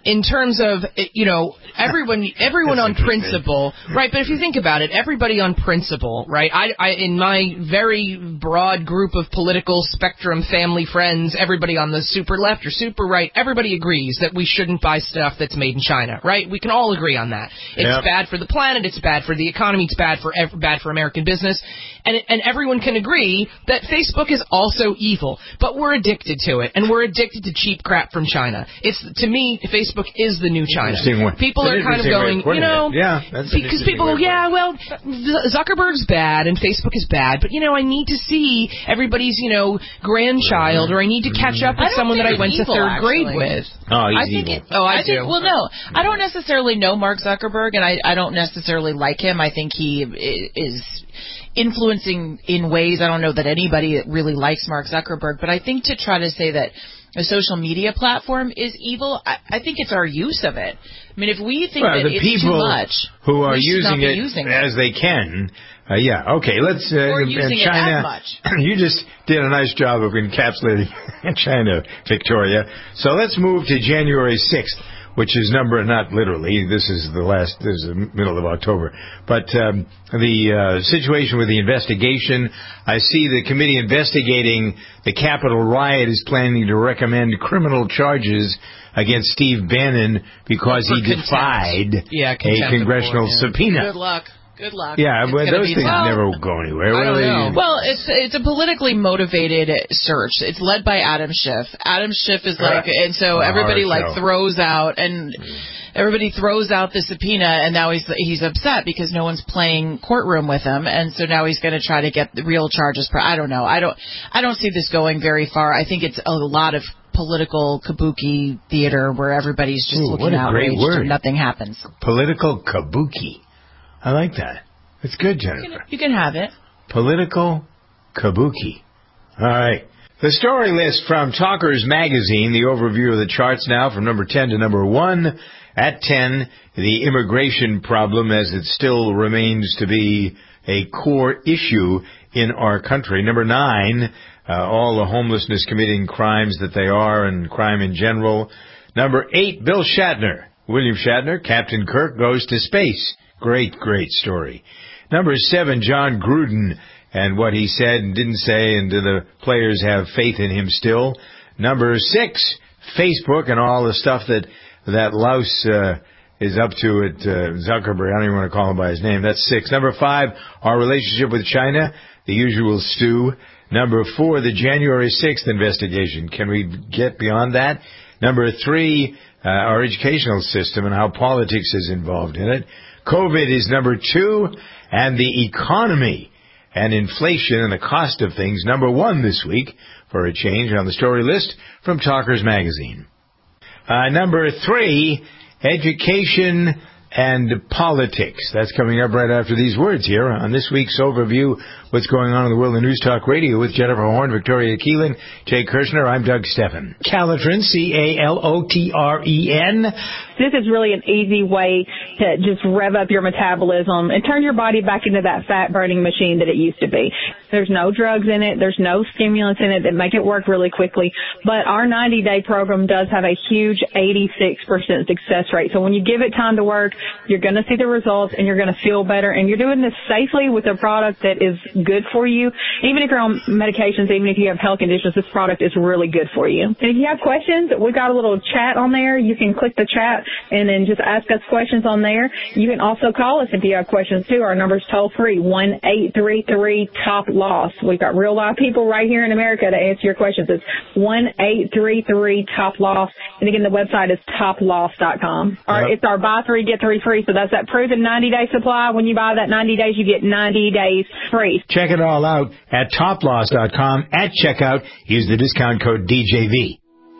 E: in terms of, you know, everyone, everyone on principle, right? But if you think about it, everybody on principle, right? I, I, in my very broad group of political spectrum family friends, everybody on the super left or super right, everybody agrees that we shouldn't buy stuff that's made in China, right? We can all agree on that. It's
D: Yep.
E: bad for the planet. It's bad for the economy. It's bad for ev- bad for American business, and and everyone can agree that Facebook is also evil. But we're addicted to it, and we're addicted to cheap crap from China. It's to me, Facebook is the new China.
D: Interesting way.
E: People
D: It's an
E: are kind of
D: interesting way
E: going,
D: of putting
E: you know,
D: it. Yeah, that's an
E: because
D: interesting
E: people
D: way
E: go,
D: of
E: yeah, well, Z- Zuckerberg's bad and Facebook is bad, but you know, I need to see everybody's, you know, grandchild, or I need to catch up with
F: I don't
E: someone that
F: think
E: I went
F: it's
E: to
F: evil,
E: third grade
F: actually.
E: with.
D: Oh, he's
F: I think
D: evil.
F: It,
E: Oh, I,
F: I
E: do.
F: Think, well, no, I don't necessarily know Mark Zuckerberg, and I, I don't necessarily like him. I think he i- is influencing in ways. I don't know that anybody really likes Mark Zuckerberg, but I think to try to say that a social media platform is evil, I, I think it's our use of it. I mean, if we think
D: Well,
F: that
D: the
F: it's too
D: people
F: much,
D: who are
F: we should not
D: using
F: be
D: it
F: using
D: as they can, uh, yeah, okay, let's, uh,
F: Or
D: in
F: using it
D: China,
F: as much.
D: you just did a nice job of encapsulating China, Victoria. So let's move to January sixth, which is number, not literally, this is the last, this is the middle of October, but um, the uh, situation with the investigation. I see the committee investigating the Capitol riot is planning to recommend criminal charges against Steve Bannon because
E: For
D: he
E: contempt.
D: defied
E: Yeah,
D: a
E: contempt of
D: congressional
E: court, yeah.
D: subpoena.
E: Good luck. Good luck.
D: Yeah,
E: It's
D: but
E: gonna
D: those
E: be
D: things
E: tough.
D: never go anywhere.
E: I don't
D: really.
E: know.
F: Well, it's it's a politically motivated search. It's led by Adam Schiff. Adam Schiff is like, and so
D: A
F: everybody
D: horror
F: like
D: show.
F: throws out and everybody throws out the subpoena, and now he's he's upset because no one's playing courtroom with him, and so now he's going to try to get the real charges. For I don't know. I don't I don't see this going very far. I think it's a lot of political kabuki theater where everybody's just
D: Ooh, what
F: looking
D: a great
F: outraged
D: word.
F: and nothing happens.
D: Political kabuki. I like that. It's good,
F: You
D: Jennifer.
F: can, you can have it.
D: Political kabuki. All right. The story list from Talkers Magazine, the overview of the charts now from number ten to number one. At ten, the immigration problem as it still remains to be a core issue in our country. Number nine, uh, all the homelessness committing crimes that they are and crime in general. Number eight, Bill Shatner. William Shatner, Captain Kirk goes to space. Great, great story. Number seven, John Gruden and what he said and didn't say, and do the players have faith in him still? Number six, Facebook and all the stuff that that louse uh, is up to at uh, Zuckerberg. I don't even want to call him by his name. That's six. Number five, our relationship with China, the usual stew. Number four, the January sixth investigation. Can we get beyond that? Number three, uh, our educational system and how politics is involved in it. COVID is number two, and the economy and inflation and the cost of things, number one this week, for a change on the story list from Talkers Magazine. Uh, number three, education and politics. That's coming up right after these words here on this week's overview. What's going on in the world of News Talk Radio with Jennifer Horn, Victoria Keelan, Jay Kirshner. I'm Doug Steffen. Calotren, C A L O T R E N.
I: This is really an easy way to just rev up your metabolism and turn your body back into that fat-burning machine that it used to be. There's no drugs in it. There's no stimulants in it that make it work really quickly. But our ninety-day program does have a huge eighty-six percent success rate. So when you give it time to work, you're going to see the results and you're going to feel better. And you're doing this safely with a product that is good for you. Even if you're on medications, even if you have health conditions, this product is really good for you. And if you have questions, we've got a little chat on there. You can click the chat and then just ask us questions on there. You can also call us if you have questions too. Our number's toll free, one eight three three top loss. We've got real live people right here in America to answer your questions. It's one eight three three top loss. And again, the website is top loss dot com. Or
D: Yep.
I: it's our buy three, get three free. So that's that proven ninety day supply. When you buy that ninety days, you get ninety days free.
D: Check it all out at top loss dot com. At checkout, use the discount code D J V.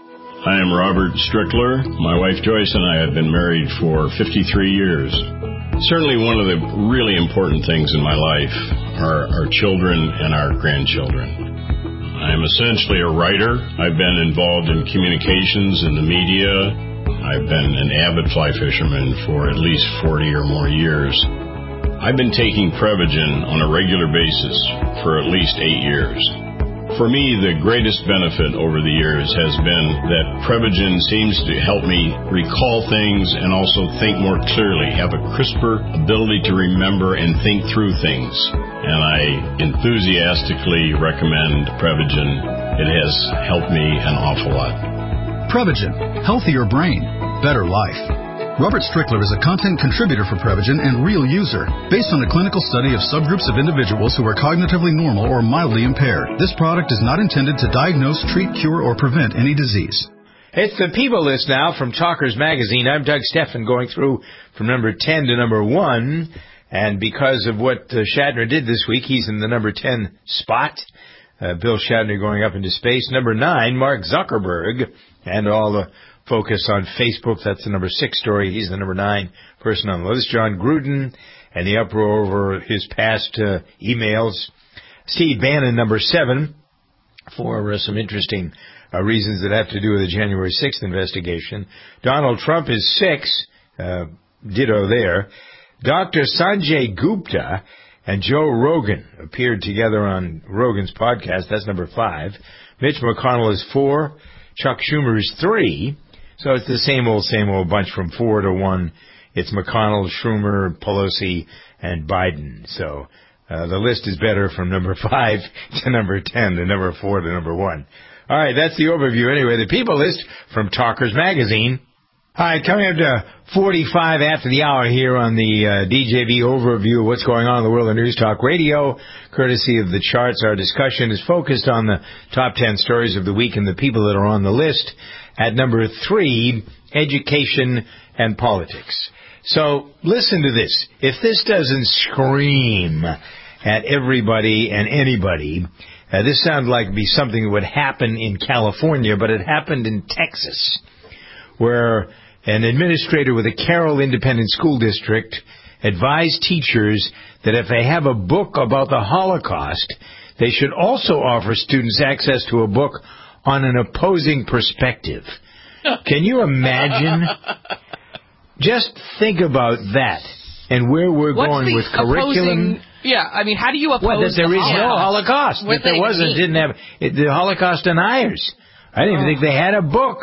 G: I am Robert Strickler. My wife Joyce and I have been married for fifty-three years. Certainly one of the really important things in my life are our children and our grandchildren. I am essentially a writer. I've been involved in communications in the media. I've been an avid fly fisherman for at least forty or more years. I've been taking Prevagen on a regular basis for at least eight years. For me, the greatest benefit over the years has been that Prevagen seems to help me recall things and also think more clearly, have a crisper ability to remember and think through things. And I enthusiastically recommend Prevagen. It has helped me an awful lot.
J: Prevagen. Healthier brain. Better life. Robert Strickler is a content contributor for Prevagen and real user, based on a clinical study of subgroups of individuals who are cognitively normal or mildly impaired. This product is not intended to diagnose, treat, cure, or prevent any disease.
D: It's the People List now from Talkers Magazine. I'm Doug Steffen, going through from number ten to number one. And because of what uh, Shatner did this week, he's in the number ten spot. Uh, Bill Shatner going up into space. Number nine, Mark Zuckerberg, and all the focus on Facebook. That's the number six story. He's the number nine person on the list. John Gruden and the uproar over his past uh, emails. Steve Bannon, number seven, for uh, some interesting uh, reasons that have to do with the January sixth investigation. Donald Trump is six. Uh, ditto there. Doctor Sanjay Gupta and Joe Rogan appeared together on Rogan's podcast. That's number five. Mitch McConnell is four. Chuck Schumer is three. So it's the same old, same old bunch from four to one. It's McConnell, Schumer, Pelosi, and Biden. So uh, the list is better from number five to number ten to number four to number one. All right, that's the overview. Anyway, the People List from Talkers Magazine. All right, coming up to forty-five after the hour here on the uh, D J V overview of what's going on in the world of News Talk Radio, courtesy of the charts. Our discussion is focused on the top ten stories of the week and the people that are on the list. At number three, education and politics. So listen to this. If this doesn't scream at everybody and anybody, uh, this sounds like be something that would happen in California, but it happened in Texas, where an administrator with a Carroll Independent School District advised teachers that if they have a book about the Holocaust, they should also offer students access to a book on an opposing perspective. Can you imagine? Just think about that and where we're
E: What's
D: going with curriculum.
E: Opposing, yeah, I mean, how do you oppose
D: well, that there
E: the
D: is no Holocaust.
E: What
D: That there wasn't,
E: mean?
D: didn't have it, the Holocaust deniers. I didn't even
E: Oh.
D: think they had a book.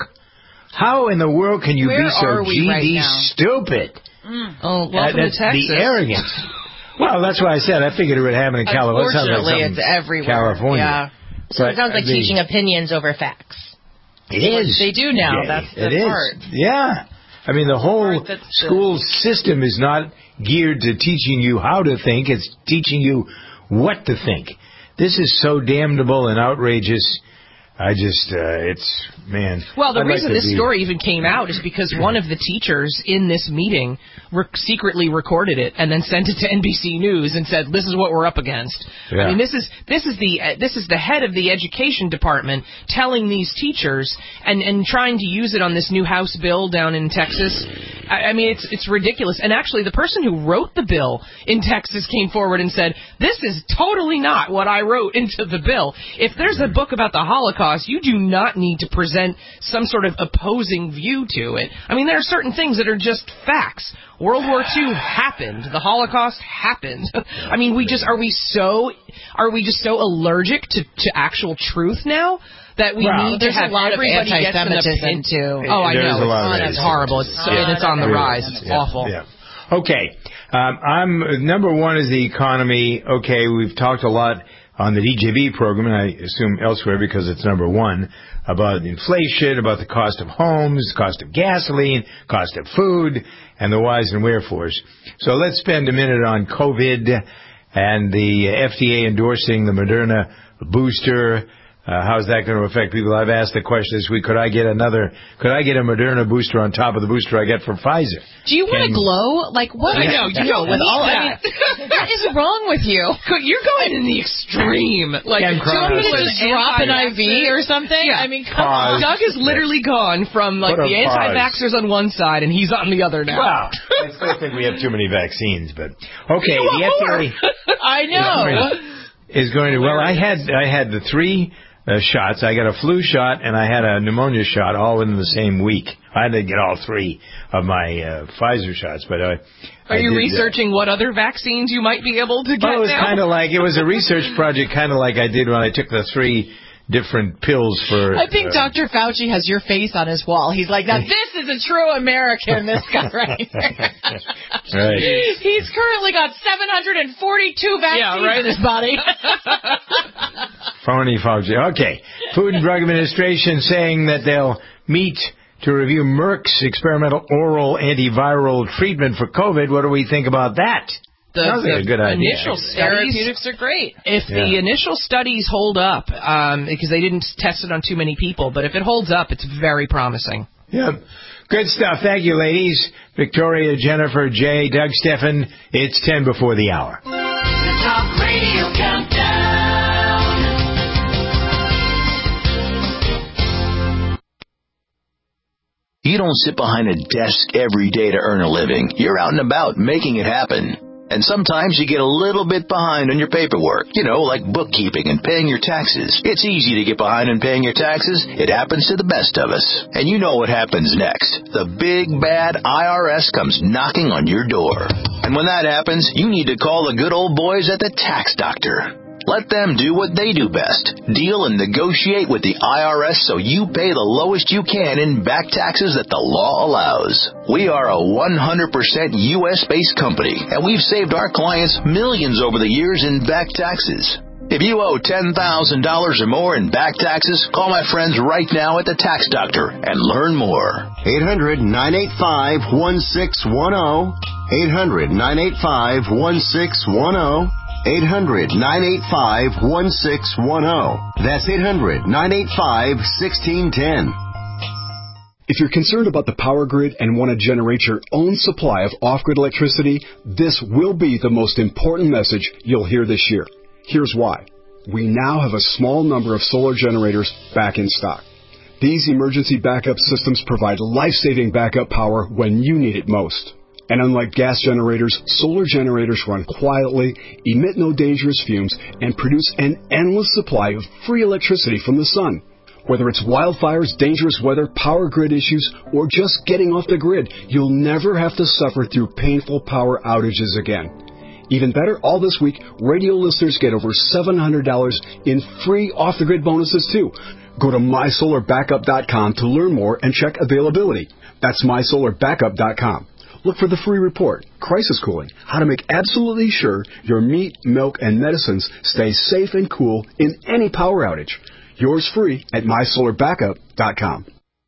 D: How in the world can you
E: Where
D: be so
E: are we
D: G D
E: right now?
D: stupid?
E: Mm. Oh, welcome
D: Uh, that's
E: to Texas.
D: the arrogance. Well, that's why I said I figured it would happen in California. It sounds like
M: Unfortunately,
D: something
M: it's everywhere.
D: California.
M: Yeah. So
D: But,
M: it sounds like
D: I mean,
M: teaching opinions over facts.
D: It is.
M: They do now.
D: Yeah,
M: That's the
D: it is.
M: part.
D: Yeah. I mean, the whole
M: That's the-
D: school system is not geared to teaching you how to think. It's teaching you what to think. This is so damnable and outrageous. I just, uh, it's, man.
E: Well, the
D: I'd like
E: reason
D: to
E: this
D: be-
E: story even came out is because one of the teachers in this meeting re- secretly recorded it and then sent it to N B C News and said, "This is what we're up against."
D: Yeah.
E: I mean, this is this is the uh, this is the head of the education department telling these teachers and and trying to use it on this new House bill down in Texas. I, I mean, it's it's ridiculous. And actually, the person who wrote the bill in Texas came forward and said, "This is totally not what I wrote into the bill. If there's a book about the Holocaust, you do not need to present some sort of opposing view to it. I mean, there are certain things that are just facts. World War Two happened. The Holocaust happened. I mean, we just are we so are we just so allergic to, to actual truth now that we
F: Well,
E: need to
F: there's a
E: have
F: lot of
E: everybody gets an
F: anti-Semitism,
E: opinion
F: too.
E: Oh, I
D: There's
E: know.
D: a lot of
E: It's, it's
D: anti-Semitism.
E: horrible. It's,
D: Yeah.
E: and it's on the
D: Really
E: rise.
D: is.
E: It's
D: Yeah.
E: awful.
D: Yeah. Okay. Um, I'm number one is the economy. Okay, we've talked a lot on the D J V program, and I assume elsewhere because it's number one, about inflation, about the cost of homes, cost of gasoline, cost of food, and the whys and wherefores. So let's spend a minute on COVID and the F D A endorsing the Moderna booster. Uh, how's that going to affect people? I've asked the question this week, could I get another, could I get a Moderna booster on top of the booster I get from Pfizer?
F: Do you want to
D: Can-
F: glow? Like, what?
E: I know, you don't
F: with
E: need
F: all
E: that.
F: I mean, what is wrong with you?
E: You're going in the extreme. Like,
D: Ken
E: do you want me to
D: Cross.
E: just
F: Drop an I V or something?
E: Yeah.
F: I mean, come
D: Pause.
F: on.
E: Doug has literally gone from like
D: Put a
E: the
D: pause.
E: anti-vaxxers on one side and he's on the other now.
D: Wow. I still think we have too many vaccines, but okay.
E: You
D: The
E: want
D: F D A
E: more?
F: I know.
D: is going to. Well, I had I had the three uh, shots. I got a flu shot and I had a pneumonia shot all in the same week. I didn't get all three of my uh, Pfizer shots, but I.
E: Are
D: I
E: you
D: did, uh,
E: researching what other vaccines you might be able to get
D: Well, it was
E: now?
D: kind of like it was a research project, kind of like I did when I took the three different pills for...
F: I think
D: uh,
F: Doctor Fauci has your face on his wall. He's like, now this is a true American, this guy right here.
D: Right.
F: He's currently got seven hundred forty-two vaccines
E: Yeah, right.
F: in his body.
D: Phony Fauci. Okay. Food and Drug Administration saying that they'll meet to review Merck's experimental oral antiviral treatment for COVID. What do we think about that?
E: The,
D: Sounds like
E: the
D: a good idea.
E: initial studies,
F: Therapeutics are great.
E: If
D: Yeah.
E: the initial studies hold up, um, because they didn't test it on too many people, but if it holds up, it's very promising.
D: Yep. Good stuff. Thank you, ladies. Victoria, Jennifer, Jay, Doug, Stephen. It's ten before the hour.
C: The Talk Radio Countdown.
L: You don't sit behind a desk every day to earn a living. You're out and about making it happen. And sometimes you get a little bit behind on your paperwork, you know, like bookkeeping and paying your taxes. It's easy to get behind in paying your taxes. It happens to the best of us. And you know what happens next. The big, bad I R S comes knocking on your door. And when that happens, you need to call the good old boys at the Tax Doctor. Let them do what they do best. Deal and negotiate with the I R S so you pay the lowest you can in back taxes that the law allows. We are a one hundred percent U S-based company, and we've saved our clients millions over the years in back taxes. If you owe ten thousand dollars or more in back taxes, call my friends right now at the Tax Doctor and learn more.
H: eight hundred, nine eight five, one six one zero. eight hundred, nine eight five, one six one zero. eight hundred, nine eight five, one six one zero. That's eight hundred, nine eight five, one six one zero.
V: If you're concerned about the power grid and want to generate your own supply of off-grid electricity, this will be the most important message you'll hear this year. Here's why. We now have a small number of solar generators back in stock. These emergency backup systems provide life-saving backup power when you need it most. And unlike gas generators, solar generators run quietly, emit no dangerous fumes, and produce an endless supply of free electricity from the sun. Whether it's wildfires, dangerous weather, power grid issues, or just getting off the grid, you'll never have to suffer through painful power outages again. Even better, all this week, radio listeners get over seven hundred dollars in free off-the-grid bonuses, too. Go to my solar backup dot com to learn more and check availability. That's my solar backup dot com. Look for the free report, Crisis Cooling, how to make absolutely sure your meat, milk, and medicines stay safe and cool in any power outage. Yours free at my solar backup dot com.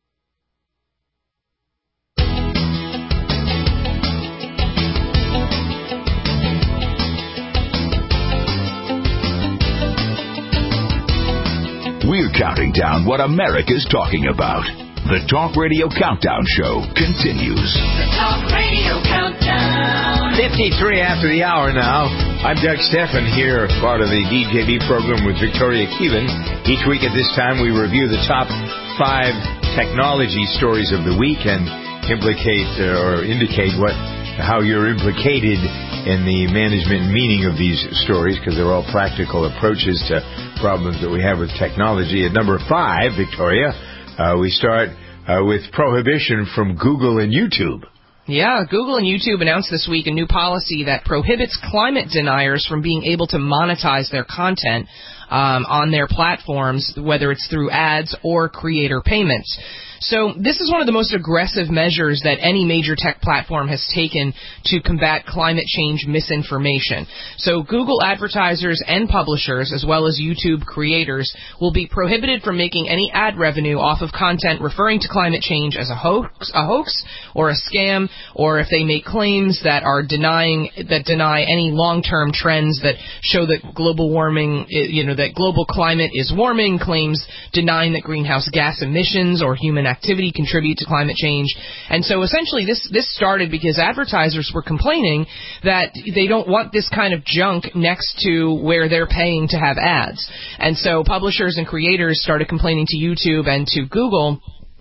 B: We're counting down what America's talking about. The Talk Radio Countdown Show continues.
C: The Talk Radio Countdown.
D: fifty-three after the hour now. I'm Doug Stephan here, part of the D J V program with Victoria Keelan. Each week at this time we review the top five technology stories of the week and implicate uh, or indicate what how you're implicated in the management meaning of these stories, because they're all practical approaches to problems that we have with technology. At number five, Victoria, Uh, we start uh, with prohibition from Google and YouTube.
E: Yeah, Google and YouTube announced this week a new policy that prohibits climate deniers from being able to monetize their content um, on their platforms, whether it's through ads or creator payments. So this is one of the most aggressive measures that any major tech platform has taken to combat climate change misinformation. So Google advertisers and publishers, as well as YouTube creators, will be prohibited from making any ad revenue off of content referring to climate change as a hoax, a hoax or a scam, or if they make claims that are denying that deny any long-term trends that show that global warming, you know, that global climate is warming, claims denying that greenhouse gas emissions or human activity contribute to climate change. And so essentially this this started because advertisers were complaining that they don't want this kind of junk next to where they're paying to have ads. And so publishers and creators started complaining to YouTube and to Google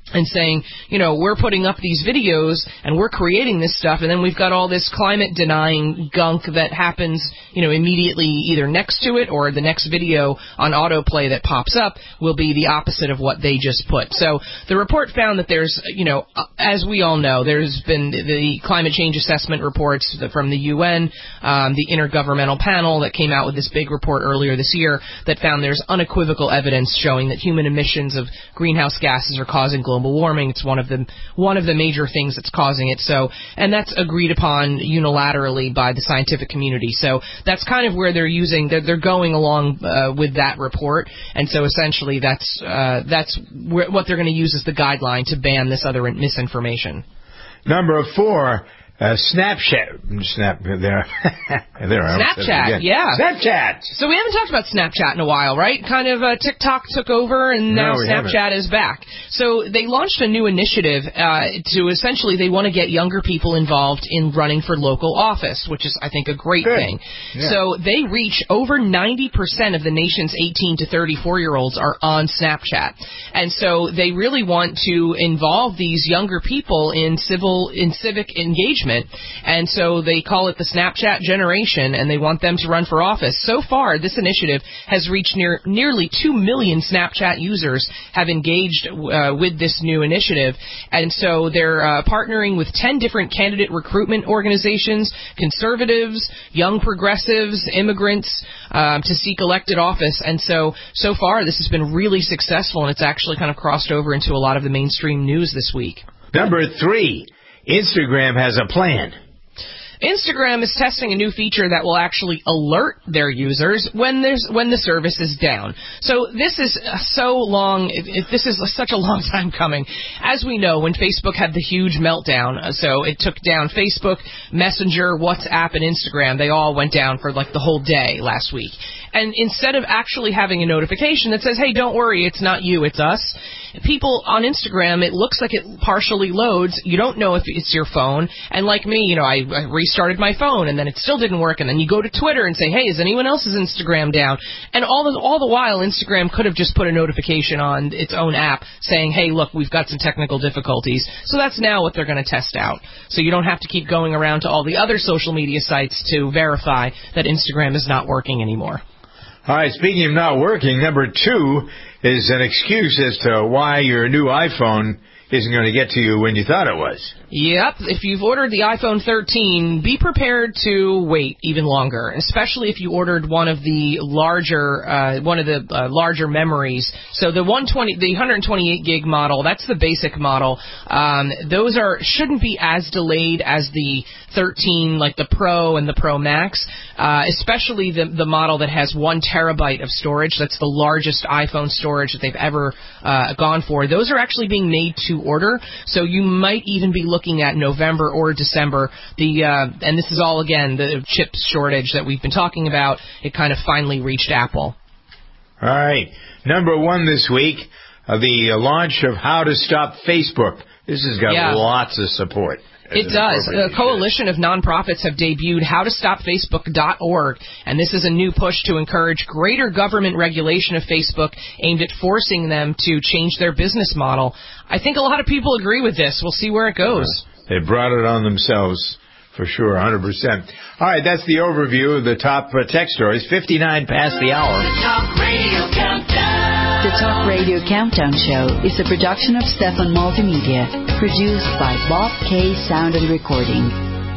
E: and saying, you know, we're putting up these videos and we're creating this stuff, and then we've got all this climate-denying gunk that happens, you know, immediately either next to it or the next video on autoplay that pops up will be the opposite of what they just put. So the report found that there's, you know, as we all know, there's been the climate change assessment reports from the U N, um, the Intergovernmental Panel that came out with this big report earlier this year that found there's unequivocal evidence showing that human emissions of greenhouse gases are causing global warming. It's one of the one of the major things that's causing it. So, and that's agreed upon unilaterally by the scientific community. So that's kind of where they're using. They're, they're going along uh, with that report, and so essentially that's uh, that's where, what they're going to use as the guideline to ban this other misinformation.
D: Number four. Uh, Snapchat, Snap, there, there.
E: Snapchat, yeah.
D: Snapchat.
E: So we haven't talked about Snapchat in a while, right? Kind of uh, TikTok took over, and now
D: no,
E: Snapchat
D: haven't.
E: is back. So they launched a new initiative uh, to essentially they want to get younger people involved in running for local office, which is, I think, a great
D: Good.
E: thing.
D: Yeah.
E: So they reach over ninety percent of the nation's eighteen to thirty-four-year-olds are on Snapchat, and so they really want to involve these younger people in civil in civic engagement. And so they call it the Snapchat generation, and they want them to run for office. So far, this initiative has reached near nearly two million Snapchat users have engaged uh, with this new initiative. And so they're uh, partnering with ten different candidate recruitment organizations, conservatives, young progressives, immigrants, uh, to seek elected office. And so, so far, this has been really successful, and it's actually kind of crossed over into a lot of the mainstream news this week.
D: Number three. Instagram has a plan.
E: Instagram is testing a new feature that will actually alert their users when there's when the service is down. So this is so long. It, it, this is such a long time coming. As we know, when Facebook had the huge meltdown, so it took down Facebook, Messenger, WhatsApp, and Instagram. They all went down for like the whole day last week. And instead of actually having a notification that says, hey, don't worry, it's not you, it's us, people on Instagram, it looks like it partially loads. You don't know if it's your phone. And like me, you know, I, I restarted my phone, and then it still didn't work. And then you go to Twitter and say, hey, is anyone else's Instagram down? And all the, all the while, Instagram could have just put a notification on its own app saying, hey, look, we've got some technical difficulties. So that's now what they're going to test out. So you don't have to keep going around to all the other social media sites to verify that Instagram is not working anymore.
D: All right, speaking of not working, number two is an excuse as to why your new iPhone isn't going to get to you when you thought it was.
E: Yep. If you've ordered the iPhone thirteen, be prepared to wait even longer, especially if you ordered one of the larger uh, one of the uh, larger memories. So the one twenty, the one twenty-eight gig model, that's the basic model. Um, those are shouldn't be as delayed as the thirteen, like the Pro and the Pro Max, uh, especially the the model that has one terabyte of storage. That's the largest iPhone storage that they've ever uh, gone for. Those are actually being made to order, so you might even be looking at November or December. The uh, and this is all, again, the chip shortage that we've been talking about. It kind of finally reached Apple.
D: All right. Number one this week, uh, the launch of How to Stop Facebook. This has got
E: Yeah.
D: lots of support.
E: It does. A coalition of nonprofits have debuted how to stop facebook dot org, and this is a new push to encourage greater government regulation of Facebook aimed at forcing them to change their business model. I think a lot of people agree with this. We'll see where it goes.
D: They brought it on themselves, for sure, one hundred percent. All right, that's the overview of the top uh, tech stories. fifty-nine past the hour.
C: The Talk Radio Countdown.
A: The Talk Radio Countdown Show is a production of Stefan Multimedia, produced by Bob K. Sound and Recording.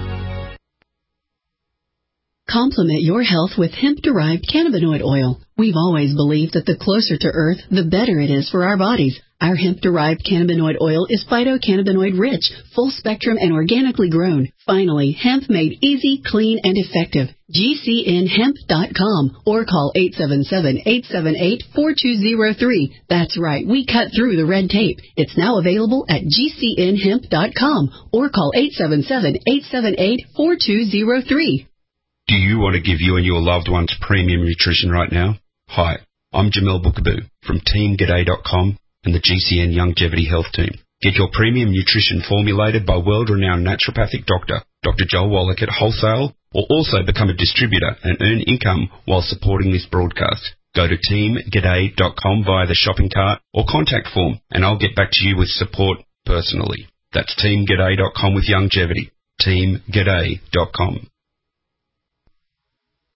A: Complement your health with hemp-derived cannabinoid oil. We've always believed that the closer to Earth, the better it is for our bodies. Our hemp-derived cannabinoid oil is phytocannabinoid-rich, full-spectrum, and organically grown. Finally, hemp made easy, clean, and effective. G C N hemp dot com or call eight seven seven, eight seven eight, four two zero three. That's right, we cut through the red tape. It's now available at G C N hemp dot com or call eight seven seven, eight seven eight, four two zero three.
K: Do you want to give you and your loved ones premium nutrition right now? Hi, I'm Jamel Bookaboo from team g'day dot com and the G C N Longevity Health Team. Get your premium nutrition formulated by world-renowned naturopathic doctor, Doctor Joel Wallach at Wholesale, or also become a distributor and earn income while supporting this broadcast. Go to team g'day dot com via the shopping cart or contact form, and I'll get back to you with support personally. That's team g'day dot com with Youngevity. team g'day dot com.